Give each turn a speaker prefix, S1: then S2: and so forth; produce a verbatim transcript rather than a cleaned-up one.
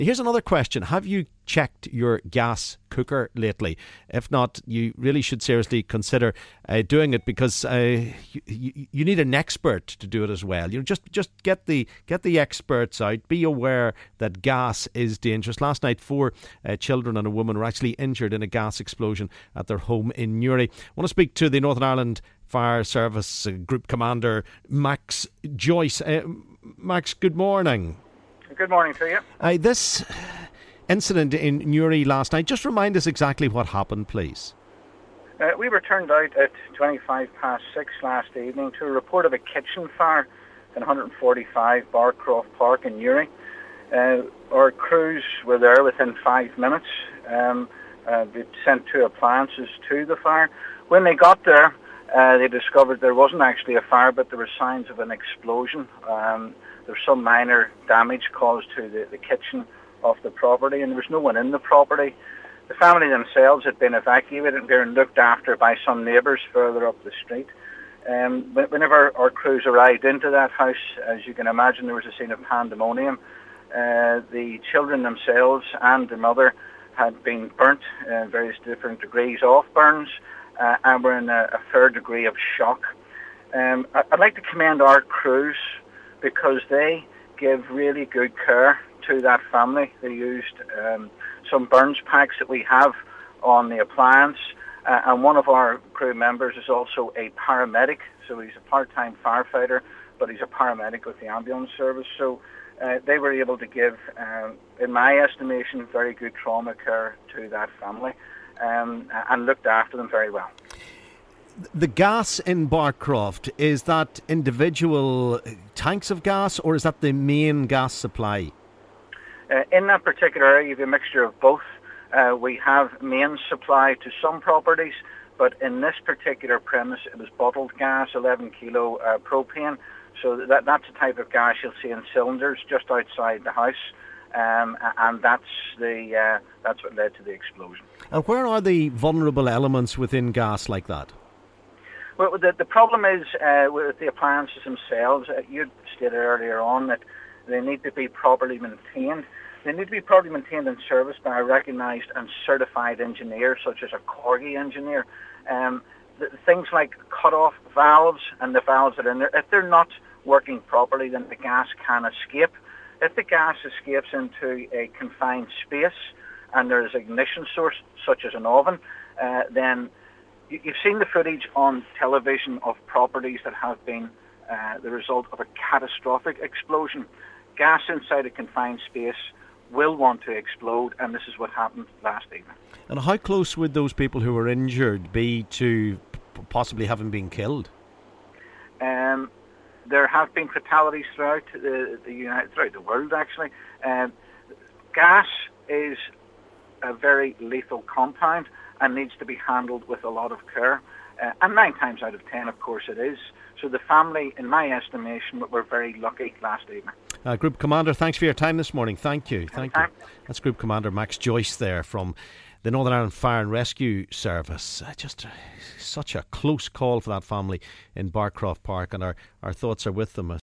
S1: Here's another question. Have you checked your gas cooker lately? If not, you really should seriously consider uh, doing it, because uh, you, you, you need an expert to do it as well. You know, just just get the get the experts out. Be aware that gas is dangerous. Last night, four uh, children and a woman were actually injured in a gas explosion at their home in Newry. I want to speak to the Northern Ireland Fire Service uh, Group Commander Max Joyce. Uh, Max, good morning.
S2: Good morning to you.
S1: Uh, this incident in Newry last night, just remind us exactly what happened, please.
S2: Uh, we were turned out at twenty-five past six last evening to a report of a kitchen fire in one forty-five Barcroft Park in Newry. Uh, our crews were there within five minutes. Um, uh, they sent two appliances to the fire. When they got there, uh, they discovered there wasn't actually a fire, but there were signs of an explosion. Um, There was some minor damage caused to the, the kitchen of the property, and there was no one in the property. The family themselves had been evacuated and been looked after by some neighbours further up the street. Um, whenever our crews arrived into that house, as you can imagine, there was a scene of pandemonium. Uh, the children themselves and the mother had been burnt in various different degrees of burns uh, and were in a, a fair degree of shock. Um, I'd like to commend our crews, because they give really good care to that family. They used um, some burns packs that we have on the appliance, uh, and one of our crew members is also a paramedic, so he's a part-time firefighter, but he's a paramedic with the ambulance service. So uh, they were able to give, um, in my estimation, very good trauma care to that family, um, and looked after them very well.
S1: The gas in Barcroft, is that individual tanks of gas, or is that the main gas supply?
S2: Uh, in that particular area, you have a mixture of both. Uh, we have main supply to some properties, but in this particular premise, it was bottled gas, eleven kilo uh, propane. So that that's the type of gas you'll see in cylinders just outside the house, um, and that's the uh, that's what led to the explosion.
S1: And where are the vulnerable elements within gas like that?
S2: Well, the, the problem is uh, with the appliances themselves. Uh, you stated earlier on that they need to be properly maintained. They need to be properly maintained and serviced by a recognised and certified engineer, such as a Corgi engineer. Um, the, things like cut-off valves and the valves that are in there, if they're not working properly, then the gas can escape. If the gas escapes into a confined space and there is an ignition source, such as an oven, uh, then you've seen the footage on television of properties that have been uh, the result of a catastrophic explosion. Gas inside a confined space will want to explode, and this is what happened last evening.
S1: And how close would those people who were injured be to p- possibly having been killed?
S2: Um, there have been fatalities throughout the, the United, throughout the world, actually. Um, gas is a very lethal compound and needs to be handled with a lot of care. Uh, and nine times out of ten, of course, it is. So the family, in my estimation, were very lucky last evening.
S1: Uh, Group Commander, thanks for your time this morning. Thank you. Thank you. That's Group Commander Max Joyce there from the Northern Ireland Fire and Rescue Service. Uh, just uh, such a close call for that family in Barcroft Park, and our, our thoughts are with them.